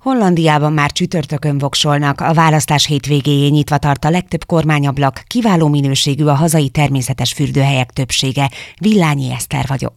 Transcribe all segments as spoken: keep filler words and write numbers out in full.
Hollandiában már csütörtökön voksolnak, a választás hétvégéjén nyitva tart a legtöbb kormányablak, kiváló minőségű a hazai természetes fürdőhelyek többsége. Villányi Eszter vagyok.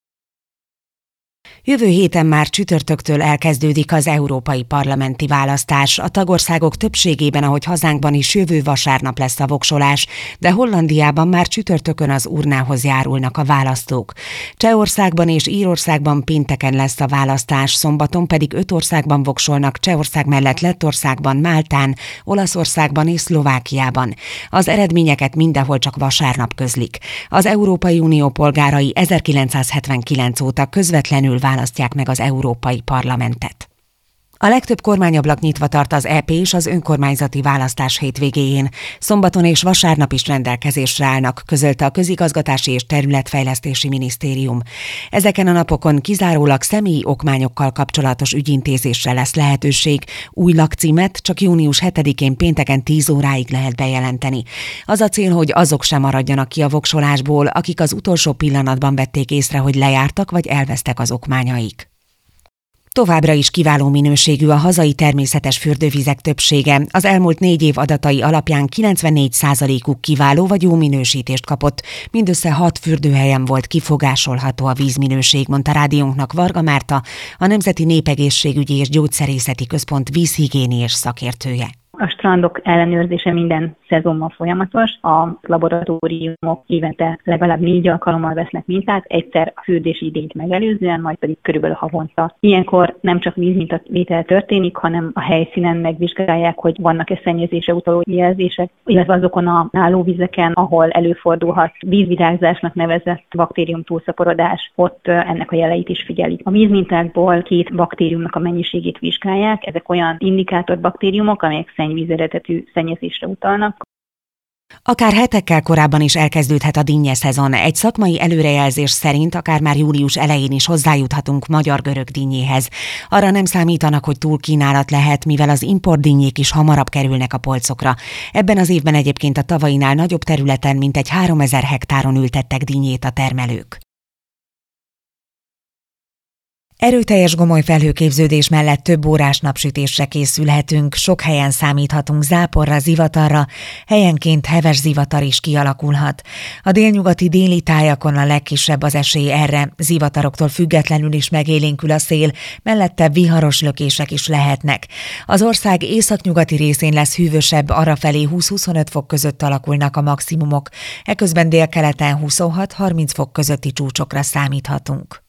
Jövő héten már csütörtöktől elkezdődik az európai parlamenti választás. A tagországok többségében, ahogy hazánkban is, jövő vasárnap lesz a voksolás, de Hollandiában már csütörtökön az urnához járulnak a választók. Csehországban és Írországban pénteken lesz a választás, szombaton pedig öt országban voksolnak, Csehország mellett Lettországban, Máltán, Olaszországban és Szlovákiában. Az eredményeket mindenhol csak vasárnap közlik. Az Európai Unió polgárai ezerkilencszázhetvenkilenc óta közvetlenül választják meg az Európai Parlamentet. A legtöbb kormányablak nyitva tart az é pé és az önkormányzati választás hétvégéjén. Szombaton és vasárnap is rendelkezésre állnak, közölte a Közigazgatási és Területfejlesztési Minisztérium. Ezeken a napokon kizárólag személyi okmányokkal kapcsolatos ügyintézésre lesz lehetőség. Új lakcímet csak június hetedikén pénteken tíz óráig lehet bejelenteni. Az a cél, hogy azok sem maradjanak ki a voksolásból, akik az utolsó pillanatban vették észre, hogy lejártak vagy elvesztek az okmányaik. Továbbra is kiváló minőségű a hazai természetes fürdővizek többsége. Az elmúlt négy év adatai alapján kilencvennégy százalékuk kiváló vagy jó minősítést kapott. Mindössze hat fürdőhelyen volt kifogásolható a vízminőség, mondta rádiónknak Varga Márta, a Nemzeti Népegészségügyi és Gyógyszerészeti Központ vízhigiéniás szakértője. A strandok ellenőrzése minden szezonban folyamatos, a laboratóriumok évente legalább négy alkalommal vesznek mintát, egyszer a fürdési idényt megelőzően, majd pedig körülbelül havonta. Ilyenkor nem csak vízmintavétel történik, hanem a helyszínen megvizsgálják, hogy vannak-e szennyezésre utaló jelzések, illetve azokon a állóvizeken, ahol előfordulhat vízvirágzásnak nevezett baktérium túlszaporodás, ott ennek a jeleit is figyelik. A vízmintákból két baktériumnak a mennyiségét vizsgálják, ezek olyan indikátor baktériumok, amelyek szennyvíz eredetű szennyezésre utalnak. Akár hetekkel korábban is elkezdődhet a dinnye szezon. Egy szakmai előrejelzés szerint akár már július elején is hozzájuthatunk magyar-görög dinnyéhez. Arra nem számítanak, hogy túlkínálat lehet, mivel az importdinnyék is hamarabb kerülnek a polcokra. Ebben az évben egyébként a tavainál nagyobb területen mintegy háromezer hektáron ültettek dinnyét a termelők. Erőteljes gomoly felhőképződés mellett több órás napsütésre készülhetünk, sok helyen számíthatunk záporra, zivatarra, helyenként heves zivatar is kialakulhat. A délnyugati déli tájakon a legkisebb az esély erre, zivataroktól függetlenül is megélénkül a szél, mellette viharos lökések is lehetnek. Az ország északnyugati részén lesz hűvösebb, arrafelé húsz-huszonöt fok között alakulnak a maximumok, eközben délkeleten huszonhat-harminc fok közötti csúcsokra számíthatunk.